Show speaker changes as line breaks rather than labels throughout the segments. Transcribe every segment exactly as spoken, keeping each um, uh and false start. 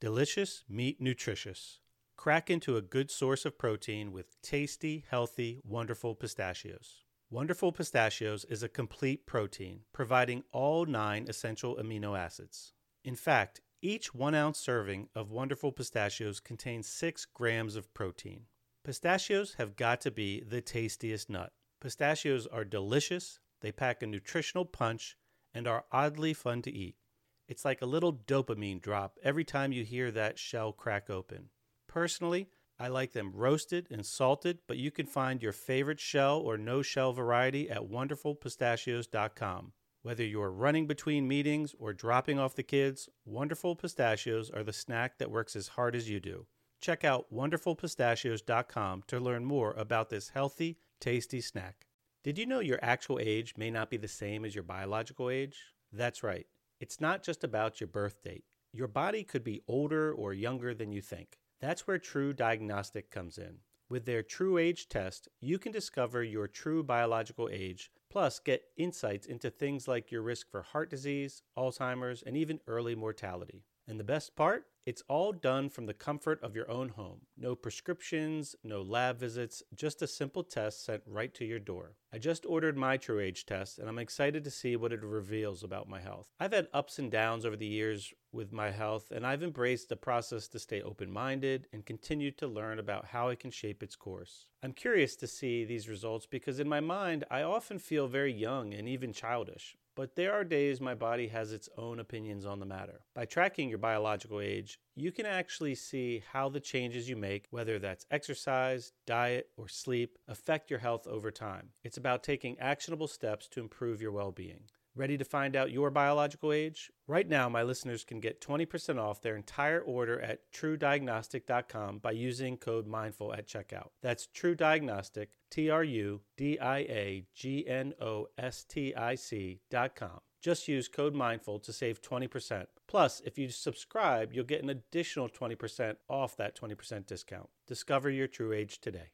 Delicious, meat, nutritious. Crack into a good source of protein with tasty, healthy, wonderful pistachios. Wonderful Pistachios is a complete protein, providing all nine essential amino acids. In fact, each one-ounce serving of Wonderful Pistachios contains six grams of protein. Pistachios have got to be the tastiest nut. Pistachios are delicious, they pack a nutritional punch, and are oddly fun to eat. It's like a little dopamine drop every time you hear that shell crack open. Personally, I like them roasted and salted, but you can find your favorite shell or no-shell variety at wonderful pistachios dot com. Whether you're running between meetings or dropping off the kids, Wonderful Pistachios are the snack that works as hard as you do. Check out wonderful pistachios dot com to learn more about this healthy, tasty snack. Did you know your actual age may not be the same as your biological age? That's right. It's not just about your birth date. Your body could be older or younger than you think. That's where True Diagnostic comes in. With their True Age test, you can discover your true biological age, plus get insights into things like your risk for heart disease, Alzheimer's, and even early mortality. And the best part? It's all done from the comfort of your own home. No prescriptions, no lab visits, just a simple test sent right to your door. I just ordered my True Age test, and I'm excited to see what it reveals about my health. I've had ups and downs over the years with my health, and I've embraced the process to stay open-minded and continue to learn about how it can shape its course. I'm curious to see these results because in my mind, I often feel very young and even childish. But there are days my body has its own opinions on the matter. By tracking your biological age, you can actually see how the changes you make, whether that's exercise, diet, or sleep, affect your health over time. It's about taking actionable steps to improve your well-being. Ready to find out your biological age? Right now, my listeners can get twenty percent off their entire order at true diagnostic dot com by using code MINDFUL at checkout. That's True Diagnostic, T R U D I A G N O S T I C dot com. Just use code MINDFUL to save twenty percent. Plus, if you subscribe, you'll get an additional twenty percent off that twenty percent discount. Discover your true age today.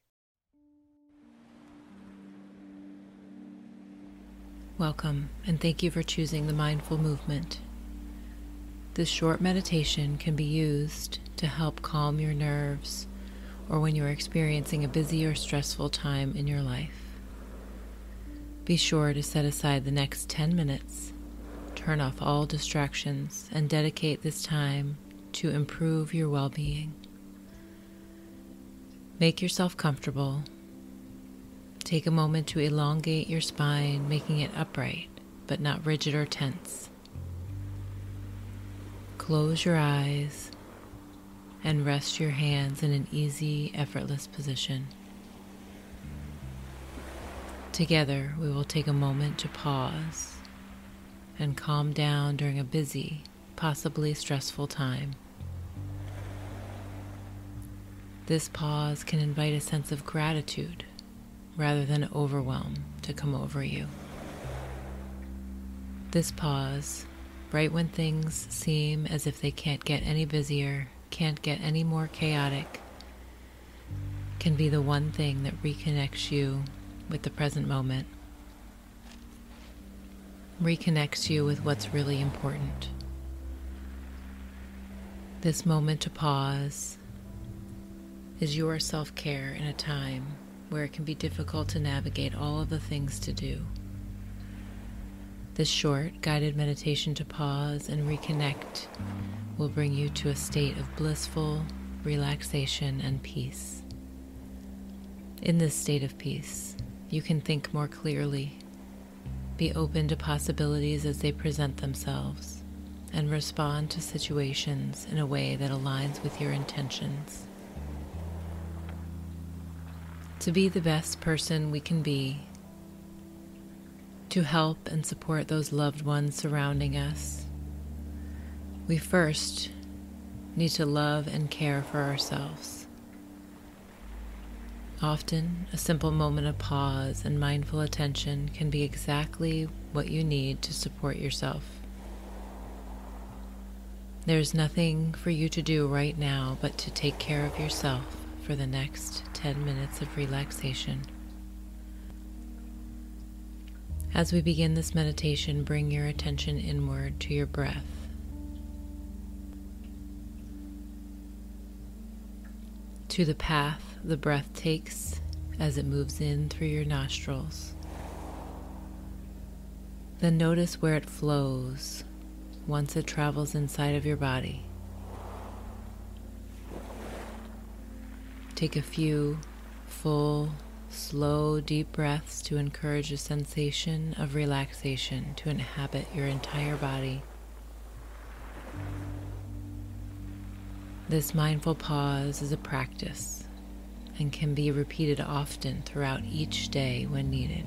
Welcome, and thank you for choosing the Mindful Movement. This short meditation can be used to help calm your nerves or when you're experiencing a busy or stressful time in your life. Be sure to set aside the next ten minutes, turn off all distractions, and dedicate this time to improve your well-being. Make yourself comfortable. Take a moment to elongate your spine, making it upright, but not rigid or tense. Close your eyes and rest your hands in an easy, effortless position. Together, we will take a moment to pause and calm down during a busy, possibly stressful time. This pause can invite a sense of gratitude rather than overwhelm to come over you. This pause, right when things seem as if they can't get any busier, can't get any more chaotic, can be the one thing that reconnects you with the present moment, reconnects you with what's really important. This moment to pause is your self-care in a time where it can be difficult to navigate all of the things to do. This short, guided meditation to pause and reconnect will bring you to a state of blissful relaxation and peace. In this state of peace, you can think more clearly, be open to possibilities as they present themselves, and respond to situations in a way that aligns with your intentions. To be the best person we can be, to help and support those loved ones surrounding us, we first need to love and care for ourselves. Often, a simple moment of pause and mindful attention can be exactly what you need to support yourself. There's nothing for you to do right now but to take care of yourself for the next ten minutes of relaxation. As we begin this meditation, bring your attention inward to your breath. to the path the breath takes as it moves in through your nostrils. Then notice where it flows once it travels inside of your body. Take a few full, slow, deep breaths to encourage a sensation of relaxation to inhabit your entire body. This mindful pause is a practice and can be repeated often throughout each day when needed.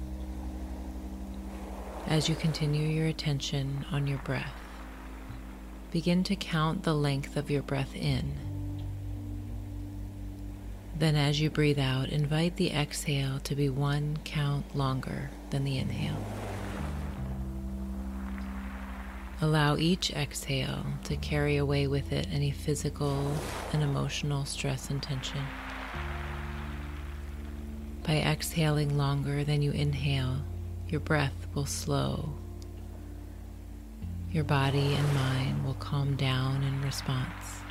As you continue your attention on your breath, begin to count the length of your breath in. Then as you breathe out, invite the exhale to be one count longer than the inhale. Allow each exhale to carry away with it any physical and emotional stress and tension. By exhaling longer than you inhale, your breath will slow. Your body and mind will calm down in response.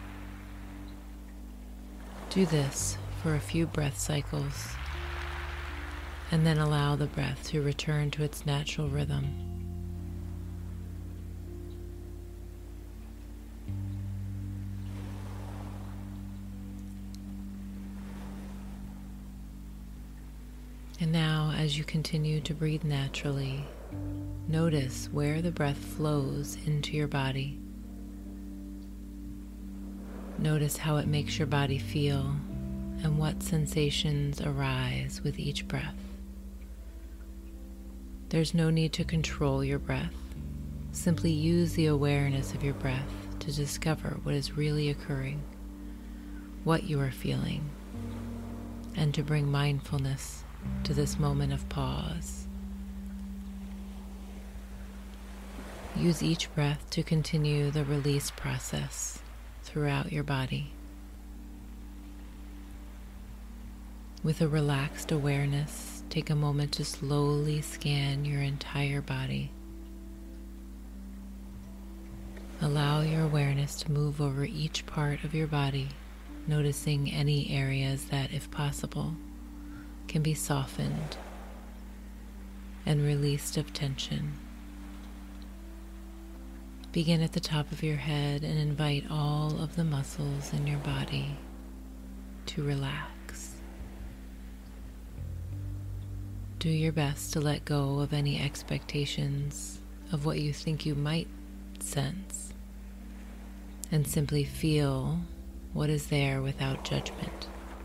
Do this for a few breath cycles, and then allow the breath to return to its natural rhythm. And now, as you continue to breathe naturally, notice where the breath flows into your body. Notice how it makes your body feel and what sensations arise with each breath. There's no need to control your breath. Simply use the awareness of your breath to discover what is really occurring, what you are feeling, and to bring mindfulness to this moment of pause. Use each breath to continue the release process throughout your body. With a relaxed awareness, take a moment to slowly scan your entire body. Allow your awareness to move over each part of your body, noticing any areas that, if possible, can be softened and released of tension. Begin at the top of your head and invite all of the muscles in your body to relax. Do your best to let go of any expectations of what you think you might sense, and simply feel what is there without judgment.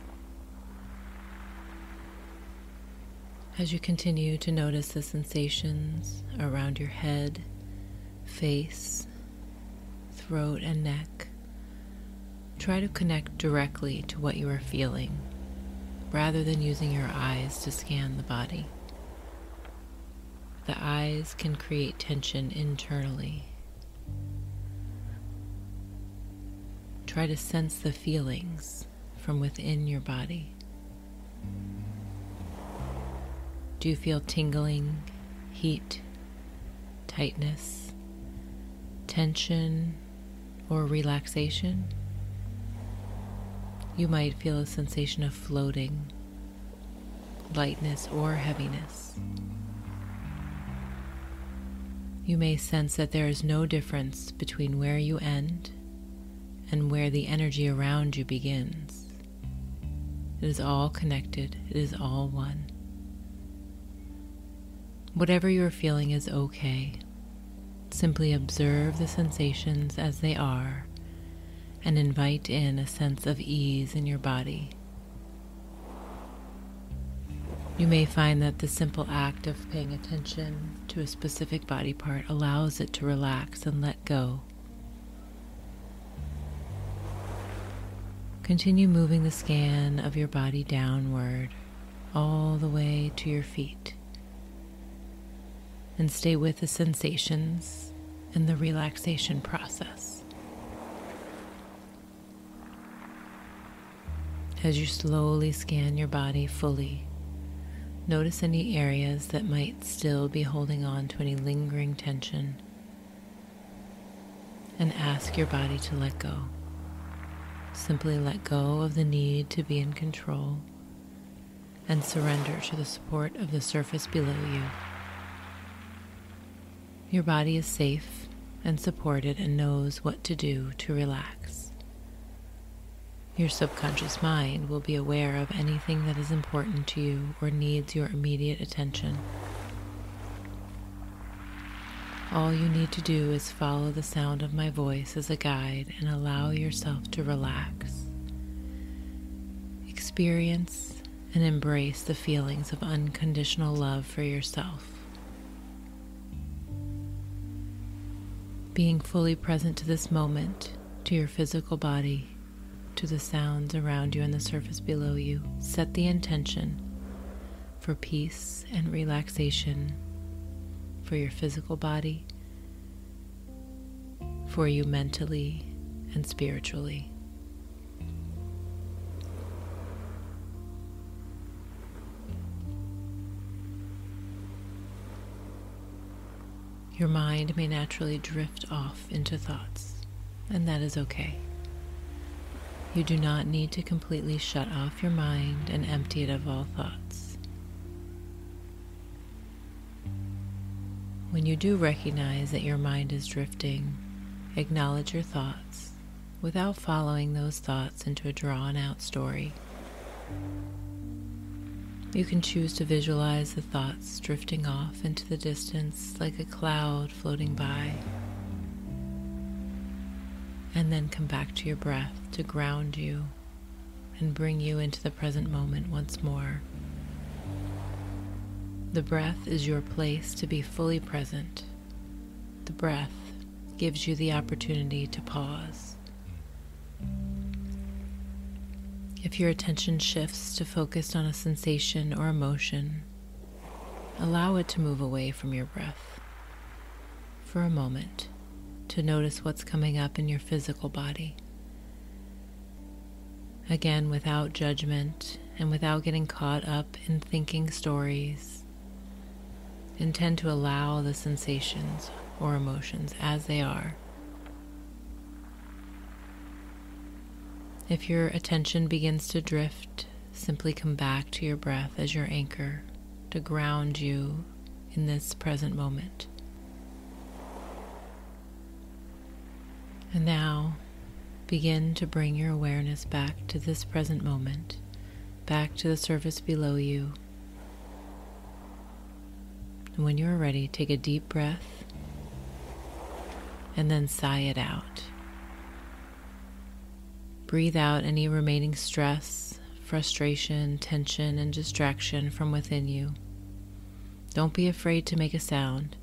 As you continue to notice the sensations around your head, face, throat, and neck, try to connect directly to what you are feeling, rather than using your eyes to scan the body. The eyes can create tension internally. Try to sense the feelings from within your body. Do you feel tingling, heat, tightness, tension, or relaxation? You might feel a sensation of floating, lightness, or heaviness. You may sense that there is no difference between where you end and where the energy around you begins. It is all connected. It is all one. Whatever you're feeling is okay. Simply observe the sensations as they are and invite in a sense of ease in your body. You may find that the simple act of paying attention to a specific body part allows it to relax and let go. Continue moving the scan of your body downward all the way to your feet, and stay with the sensations and the relaxation process. As you slowly scan your body fully, notice any areas that might still be holding on to any lingering tension, and ask your body to let go. Simply let go of the need to be in control and surrender to the support of the surface below you. Your body is safe and supported and knows what to do to relax. Your subconscious mind will be aware of anything that is important to you or needs your immediate attention. All you need to do is follow the sound of my voice as a guide and allow yourself to relax. Experience and embrace the feelings of unconditional love for yourself. Being fully present to this moment, to your physical body, to the sounds around you and the surface below you, set the intention for peace and relaxation for your physical body, for you mentally and spiritually. Your mind may naturally drift off into thoughts, and that is okay. You do not need to completely shut off your mind and empty it of all thoughts. When you do recognize that your mind is drifting, acknowledge your thoughts without following those thoughts into a drawn-out story. You can choose to visualize the thoughts drifting off into the distance like a cloud floating by, and then come back to your breath to ground you and bring you into the present moment once more. The breath is your place to be fully present. The breath gives you the opportunity to pause. If your attention shifts to focus on a sensation or emotion, allow it to move away from your breath for a moment to notice what's coming up in your physical body. Again, without judgment and without getting caught up in thinking stories, intend to allow the sensations or emotions as they are. If your attention begins to drift, simply come back to your breath as your anchor to ground you in this present moment. And now, begin to bring your awareness back to this present moment, back to the surface below you. And when you are ready, take a deep breath and then sigh it out. Breathe out any remaining stress, frustration, tension, and distraction from within you. Don't be afraid to make a sound.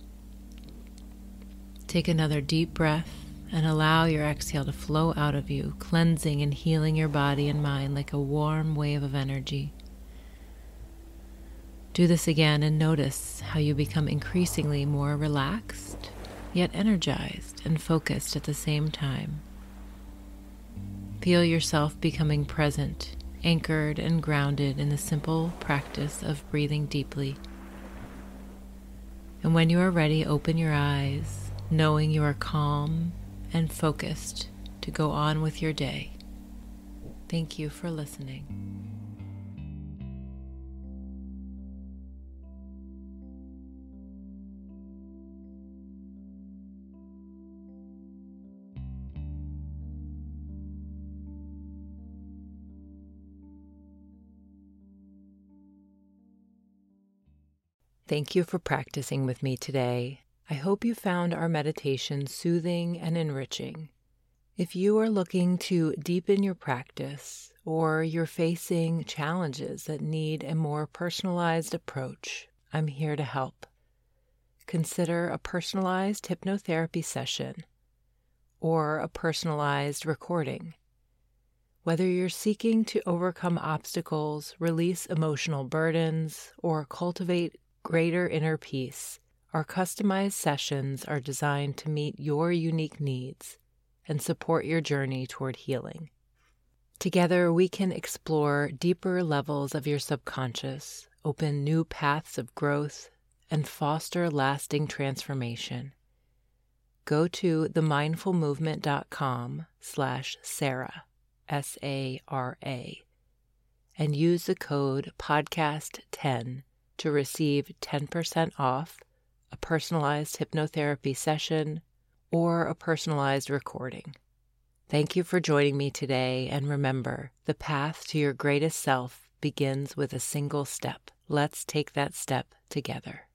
Take another deep breath and allow your exhale to flow out of you, cleansing and healing your body and mind like a warm wave of energy. Do this again and notice how you become increasingly more relaxed, yet energized and focused at the same time. Feel yourself becoming present, anchored and grounded in the simple practice of breathing deeply. And when you are ready, open your eyes, knowing you are calm and focused to go on with your day. Thank you for listening. Thank you for practicing with me today. I hope you found our meditation soothing and enriching. If you are looking to deepen your practice or you're facing challenges that need a more personalized approach, I'm here to help. Consider a personalized hypnotherapy session or a personalized recording. Whether you're seeking to overcome obstacles, release emotional burdens, or cultivate greater inner peace, our customized sessions are designed to meet your unique needs and support your journey toward healing. Together, we can explore deeper levels of your subconscious, open new paths of growth, and foster lasting transformation. Go to themindfulmovement.com slash Sarah S A R A, and use the code podcast ten to receive ten percent off a personalized hypnotherapy session or a personalized recording. Thank you for joining me today, and remember, the path to your greatest self begins with a single step. Let's take that step together.